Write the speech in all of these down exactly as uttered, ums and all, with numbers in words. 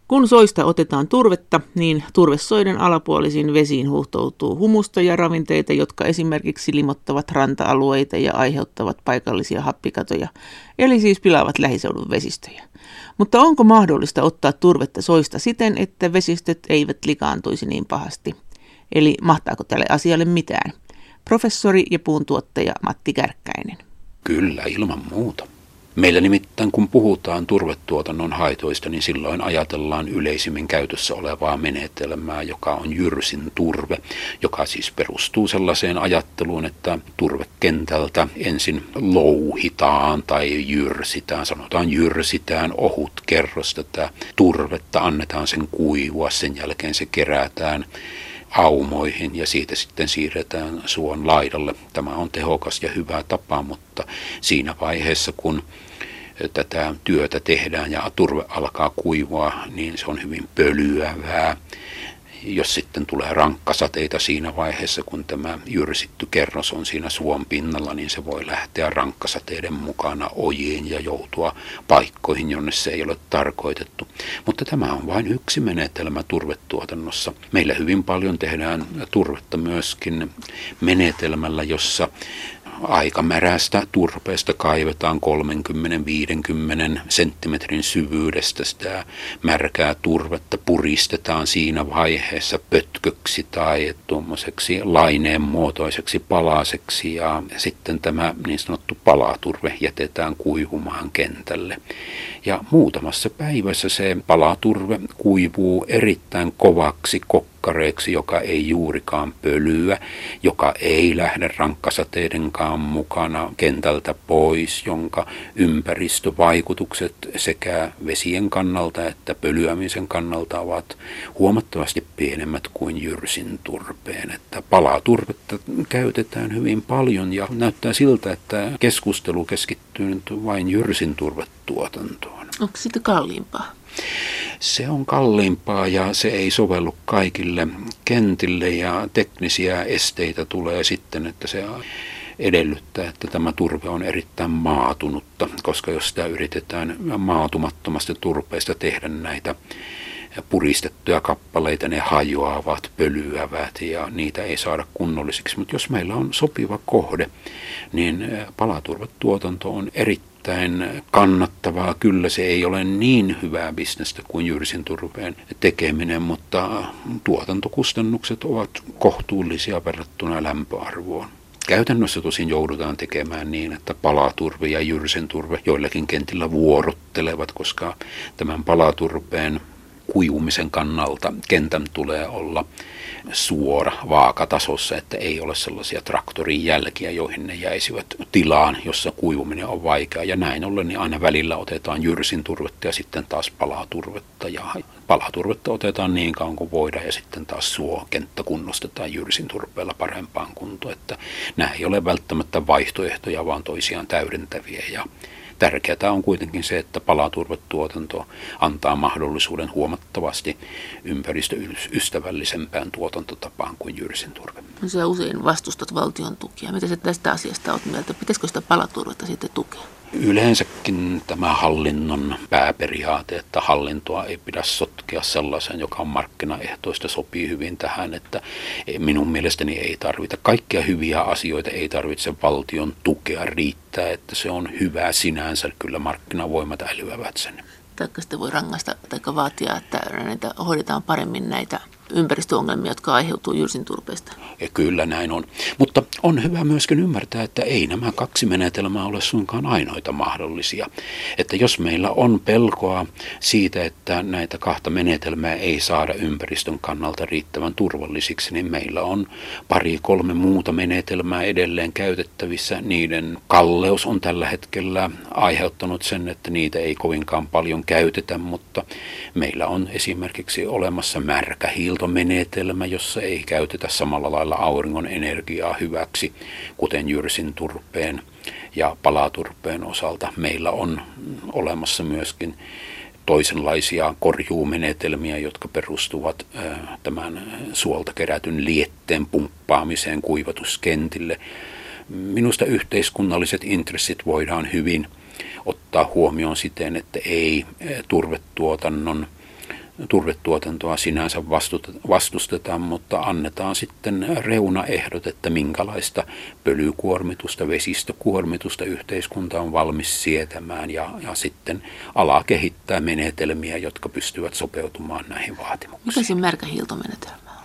Kun soista otetaan turvetta, niin turvesoiden alapuolisiin vesiin huuhtoutuu humusta ja ravinteita, jotka esimerkiksi limottavat ranta-alueita ja aiheuttavat paikallisia happikatoja, eli siis pilaavat lähiseudun vesistöjä. Mutta onko mahdollista ottaa turvetta soista siten, että vesistöt eivät likaantuisi niin pahasti? Eli mahtaako tälle asialle mitään? Professori ja puuntuottaja Matti Kärkkäinen. Kyllä, ilman muuta. Meillä nimittäin, kun puhutaan turvetuotannon haitoista, niin silloin ajatellaan yleisimmin käytössä olevaa menetelmää, joka on jyrsin turve, joka siis perustuu sellaiseen ajatteluun, että turvekentältä ensin louhitaan tai jyrsitään, sanotaan jyrsitään ohut kerros tätä turvetta, annetaan sen kuivua, sen jälkeen se kerätään aumoihin ja siitä sitten siirretään suon laidalle. Tämä on tehokas ja hyvä tapa, mutta siinä vaiheessa, kun tätä työtä tehdään ja turve alkaa kuivua, niin se on hyvin pölyävää. Jos sitten tulee rankkasateita siinä vaiheessa, kun tämä jyrsitty kerros on siinä suon pinnalla, niin se voi lähteä rankkasateiden mukana ojiin ja joutua paikkoihin, jonne se ei ole tarkoitettu. Mutta tämä on vain yksi menetelmä turvetuotannossa. Meillä hyvin paljon tehdään turvetta myöskin menetelmällä, jossa aikamärästä turpeesta kaivetaan kolmekymmentä viisikymmentä senttimetrin syvyydestä sitä märkää turvetta, puristetaan siinä vaiheessa pötköksi tai tuommoiseksi laineen muotoiseksi palaseksi ja sitten tämä niin sanottu palaturve jätetään kuivumaan kentälle. Ja muutamassa päivässä se palaturve kuivuu erittäin kovaksi kokkareeksi, joka ei juurikaan pölyä, joka ei lähde rankkasateidenkaan mukana kentältä pois, jonka ympäristövaikutukset sekä vesien kannalta että pölyämisen kannalta ovat huomattavasti pienemmät kuin jyrsin turpeen. Että palaturvetta käytetään hyvin paljon ja näyttää siltä, että keskustelu keskittyy nyt vain jyrsin turvetuotantoon. Onko siitä kalliimpaa? Se on kalliimpaa ja se ei sovellu kaikille kentille ja teknisiä esteitä tulee sitten, että se edellyttää, että tämä turve on erittäin maatunutta, koska jos sitä yritetään maatumattomasta turpeesta tehdä näitä puristettuja kappaleita, ne hajoavat, pölyävät ja niitä ei saada kunnollisiksi. Mutta jos meillä on sopiva kohde, niin palaturvetuotanto on erittäin kannattavaa. Kyllä se ei ole niin hyvää bisnestä kuin jyrsin turpeen tekeminen, mutta tuotantokustannukset ovat kohtuullisia verrattuna lämpöarvoon. Käytännössä tosin joudutaan tekemään niin, että palaturve ja jyrsin turve joillakin kentillä vuorottelevat, koska tämän palaturpeen kuivumisen kannalta kentän tulee olla suora vaakatasossa, että ei ole sellaisia traktorin jälkiä, joihin ne jäisivät tilaan, jossa kuivuminen on vaikeaa. Ja näin ollen niin aina välillä otetaan jyrsin turvetta ja sitten taas palaturvetta. Ja palaturvetta otetaan niin kauan kuin voidaan ja sitten taas suokenttä kunnostetaan jyrsin turpeella parempaan kuntoon. Että nämä ei ole välttämättä vaihtoehtoja, vaan toisiaan täydentäviä. Ja tärkeää on kuitenkin se, että palaturvetuotanto antaa mahdollisuuden huomattavasti ympäristöystävällisempään tuotantotapaan kuin jyrsin turve. No sä usein vastustat valtion tukia. Mitä sä tästä asiasta olet mieltä? Pitäisikö sitä palaturvetta sitten tukea? Yleensäkin tämä hallinnon pääperiaate, että hallintoa ei pidä sotkea sellaisen, joka on markkinaehtoista, sopii hyvin tähän, että minun mielestäni ei tarvita. Kaikkia hyviä asioita ei tarvitse valtion tukea, riittää, että se on hyvä sinänsä, kyllä markkinavoimat älyävät sen. Taikka sitten voi rangaista tai vaatia, että näitä hoidetaan paremmin näitä ympäristöongelmia, jotka aiheutuu jyrsin turpeesta. Ja kyllä näin on. Mutta on hyvä myöskin ymmärtää, että ei nämä kaksi menetelmää ole suinkaan ainoita mahdollisia. Että jos meillä on pelkoa siitä, että näitä kahta menetelmää ei saada ympäristön kannalta riittävän turvallisiksi, niin meillä on pari kolme muuta menetelmää edelleen käytettävissä. Niiden kalleus on tällä hetkellä aiheuttanut sen, että niitä ei kovinkaan paljon käytetä, mutta meillä on esimerkiksi olemassa märkähiilto menetelmä, jossa ei käytetä samalla lailla auringon energiaa hyväksi, kuten jyrsin turpeen ja palaturpeen osalta. Meillä on olemassa myöskin toisenlaisia korjuumenetelmiä, jotka perustuvat tämän suolta kerätyn lietteen pumppaamiseen kuivatuskentille. Minusta yhteiskunnalliset intressit voidaan hyvin ottaa huomioon siten, että ei turvetuotannon turvetuotantoa sinänsä vastustetaan, mutta annetaan sitten reunaehdot, että minkälaista pölykuormitusta, vesistökuormitusta yhteiskunta on valmis sietämään ja, ja sitten ala kehittää menetelmiä, jotka pystyvät sopeutumaan näihin vaatimuksiin. Mikä se märkähiiltomenetelmä on?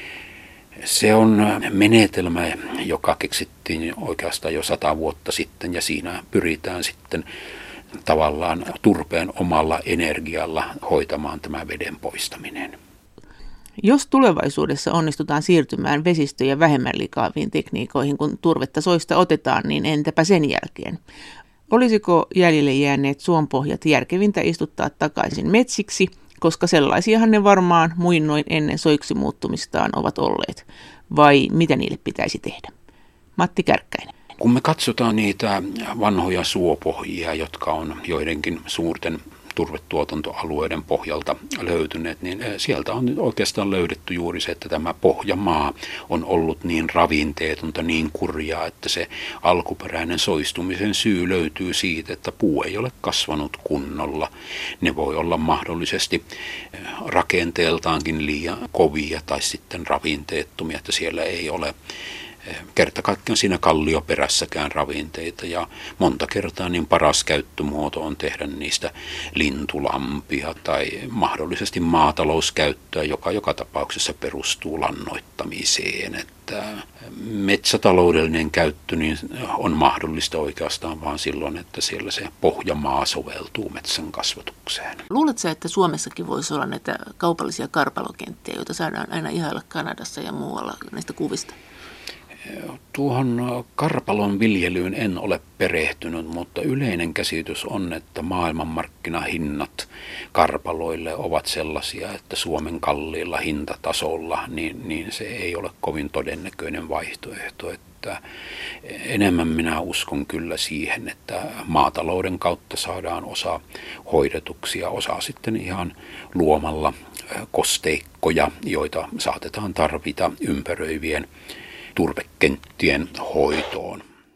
Se on menetelmä, joka keksittiin oikeastaan jo sata vuotta sitten ja siinä pyritään sitten tavallaan turpeen omalla energialla hoitamaan tämä veden poistaminen. Jos tulevaisuudessa onnistutaan siirtymään vesistöjä vähemmän likaaviin tekniikoihin, kun turvetta soista otetaan, niin entäpä sen jälkeen? Olisiko jäljelle jääneet suonpohjat järkevintä istuttaa takaisin metsiksi, koska sellaisiahan ne varmaan muinoin ennen soiksi muuttumistaan ovat olleet, vai mitä niille pitäisi tehdä? Matti Kärkkäinen. Kun me katsotaan niitä vanhoja suopohjia, jotka on joidenkin suurten turvetuotantoalueiden pohjalta löytyneet, niin sieltä on oikeastaan löydetty juuri se, että tämä pohjamaa on ollut niin ravinteetonta, niin kurjaa, että se alkuperäinen soistumisen syy löytyy siitä, että puu ei ole kasvanut kunnolla. Ne voi olla mahdollisesti rakenteeltaankin liian kovia tai sitten ravinteettomia, että siellä ei ole kerta kaikkiaan siinä kallioperässäkään ravinteita ja monta kertaa niin paras käyttömuoto on tehdä niistä lintulampia tai mahdollisesti maatalouskäyttöä, joka joka tapauksessa perustuu lannoittamiseen. Että metsätaloudellinen käyttö niin on mahdollista oikeastaan vain silloin, että siellä se pohjamaa soveltuu metsän kasvatukseen. Luuletko, että Suomessakin voisi olla näitä kaupallisia karpalokenttiä, joita saadaan aina ihailla Kanadassa ja muualla näistä kuvista? Tuohon karpalon viljelyyn en ole perehtynyt, mutta yleinen käsitys on, että maailmanmarkkinahinnat karpaloille ovat sellaisia, että Suomen kalliilla hintatasolla niin, niin se ei ole kovin todennäköinen vaihtoehto. Että enemmän minä uskon kyllä siihen, että maatalouden kautta saadaan osa hoidetuksi ja osa sitten ihan luomalla kosteikkoja, joita saatetaan tarvita ympäröivien turvekenttien hoitoon.